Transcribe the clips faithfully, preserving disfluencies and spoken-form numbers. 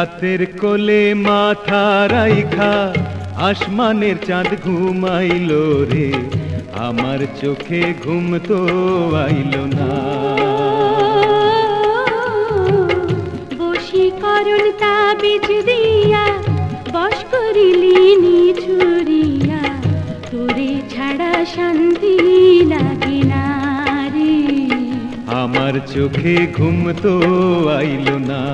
রাতের কোলে মাথা রাইখা আসমানের চাঁদ ঘুমাইলো রে, আমার চোখে ঘুম তো আইলো না। বশীকরণ তাবিজ দিয়া বশ করিলি নিঝুরিয়া, তোরে ছাড়া শান্তি লাগে না রে, আমার চোখে ঘুম তো আইলো না।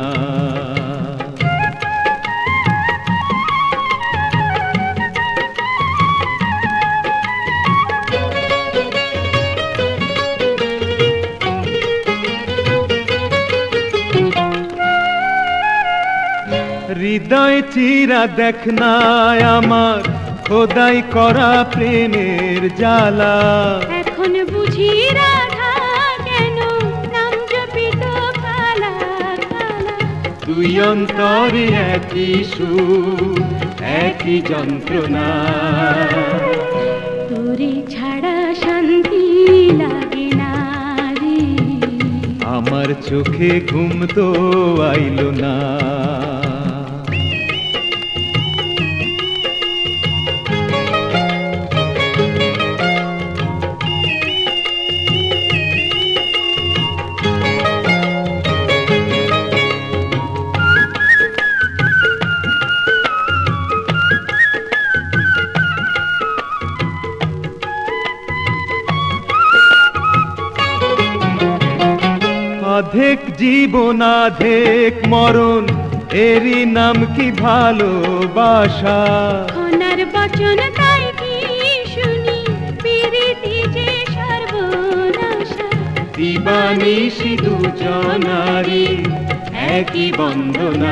হৃদয় চিরা দেখ না আমার খোদাই করা প্রেমের জ্বালা, এখন বুঝি রাধা কেন নাম জপিত কালা কালা। তুই অন্তরে একই সুর একই যন্ত্রণা, তোরে ছাড়া শান্তি লাগে না রে, আমার চোখে ঘুম তো আইলো না। অধেক জীবন অধেক মরণ, এরই নাম কি ভালোবাসা। খনার বচন তাই কি শুনি, প্রীতি যে সর্বনাশা। দিবানিশি দুজনারি একই বন্দনা,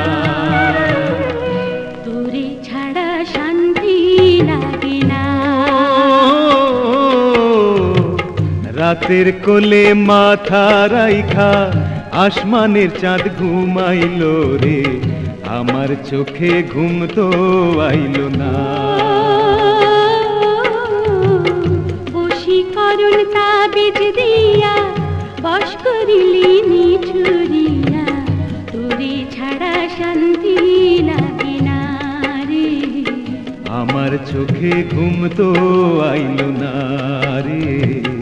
তোরে ছাড়া শান্তি লাগে না। রাতের কোলে মাথা রাইখা আসমানের চাঁদ ঘুমাইলো রে, আমার চোখে ঘুম তো আইলো না। বশীকরণ তাবিজ দিয়া বশ করিলি নিঝুরিয়া, তোরে ছাড়া শান্তি লাগে না রে, আমার চোখে ঘুম তো আইলো না রে।